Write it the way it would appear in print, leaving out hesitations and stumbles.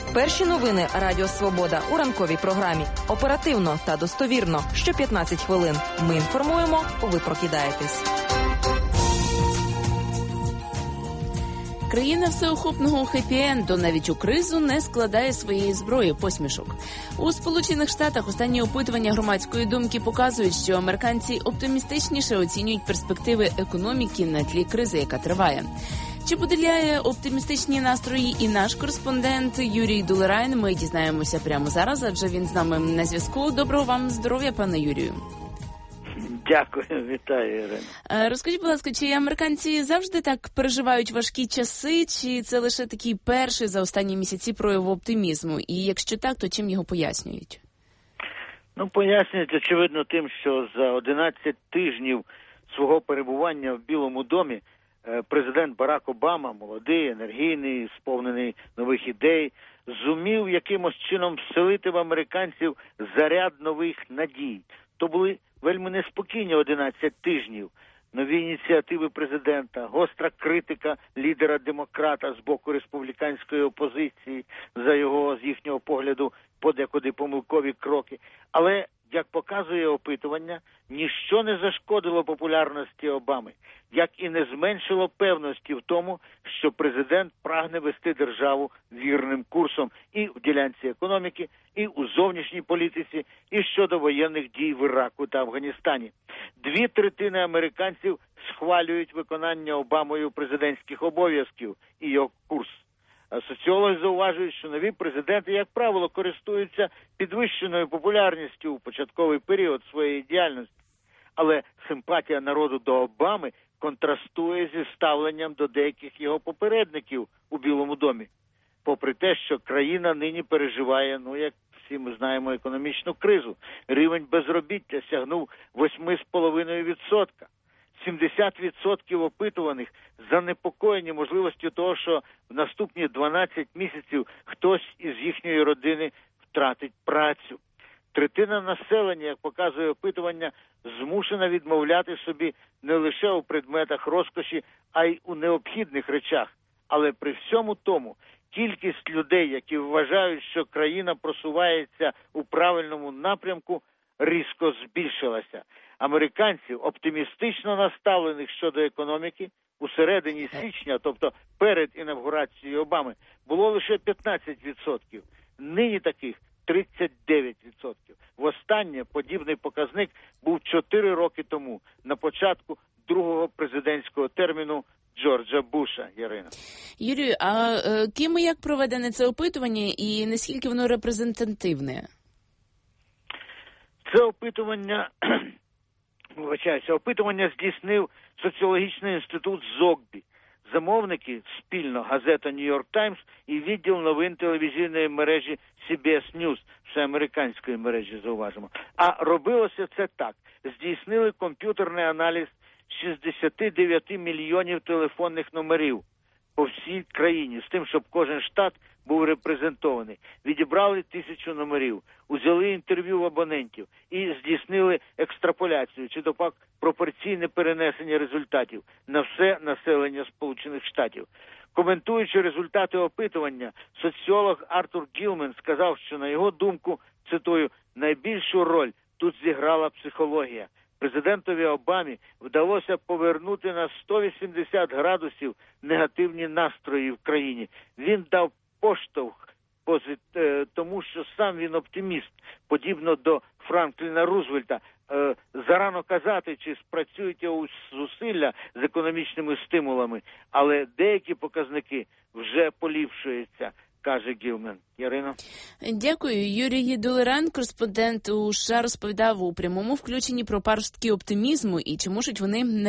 Перші новини Радіо Свобода у ранковій програмі. Оперативно та достовірно. Що 15 хвилин. Ми інформуємо, ви прокидаєтесь. Країна всеохопного хеппі-енду навіть у кризу не складає своєї зброї посмішок. У Сполучених Штатах останні опитування громадської думки показують, що американці оптимістичніше оцінюють перспективи економіки на тлі кризи, яка триває. Чи поділяє оптимістичні настрої і наш кореспондент Юрій Дулерайн? Ми дізнаємося прямо зараз, адже він з нами на зв'язку. Доброго вам здоров'я, пане Юрію. Дякую, вітаю, Ірина. Розкажіть, будь ласка, чи американці завжди так переживають важкі часи, чи це лише такий перший за останні місяці прояв оптимізму? І якщо так, то чим його пояснюють? Пояснюють, очевидно, тим, що за 11 тижнів свого перебування в Білому домі президент Барак Обама, молодий, енергійний, сповнений нових ідей, зумів якимось чином вселити в американців заряд нових надій. То були вельми неспокійні 11 тижнів. Нові ініціативи президента, гостра критика лідера-демократа з боку республіканської опозиції за його, з їхнього погляду, подекуди помилкові кроки. Але, як показує опитування, ніщо не зашкодило популярності Обами, як і не зменшило певності в тому, що президент прагне вести державу вірним курсом і в ділянці економіки, і у зовнішній політиці, і щодо воєнних дій в Іраку та Афганістані. 2/3 американців схвалюють виконання Обамою президентських обов'язків і його курс. Соціологи зауважують, що нові президенти, як правило, користуються підвищеною популярністю у початковий період своєї діяльності. Але симпатія народу до Обами контрастує зі ставленням до деяких його попередників у Білому домі. Попри те, що країна нині переживає, як всі ми знаємо, економічну кризу. Рівень безробіття сягнув 8,5%. 70% опитуваних занепокоєні можливістю того, що в наступні 12 місяців хтось із їхньої родини втратить працю. 1/3 населення, як показує опитування, змушена відмовляти собі не лише у предметах розкоші, а й у необхідних речах. Але при всьому тому, кількість людей, які вважають, що країна просувається у правильному напрямку, різко збільшилася. Американців, оптимістично наставлених щодо економіки, у середині січня, тобто перед інавгурацією Обами, було лише 15%. Нині таких 39%. Востаннє подібний показник був 4 роки тому, на початку другого президентського терміну Джорджа Буша, Ярина. Юрію, а ким і як проведене це опитування і наскільки воно репрезентативне? Це опитування здійснив соціологічний інститут Зогбі. Замовники спільно газета «Нью-Йорк Таймс» і відділ новин телевізійної мережі CBS News, всеамериканської мережі, зауважимо. А робилося це так. Здійснили комп'ютерний аналіз 69 мільйонів телефонних номерів по всій країні, з тим, щоб кожен штат був репрезентований. Відібрали 1000 номерів, узяли інтерв'ю в абонентів і здійснили екстраполяцію, чи то пак пропорційне перенесення результатів на все населення Сполучених Штатів. Коментуючи результати опитування, соціолог Артур Гілмен сказав, що, на його думку, цитую, найбільшу роль тут зіграла психологія. Президентові Обамі вдалося повернути на 180 градусів негативні настрої в країні. Він дав поштовх тому, що сам він оптиміст, подібно до Франкліна Рузвельта. Зарано казати, чи спрацюють його зусилля з економічними стимулами, але деякі показники вже поліпшуються, каже Гілмен. Ярина. Дякую. Юрій Дулерайн, кореспондент у США, розповідав у прямому включенні про паростки оптимізму і чи можуть вони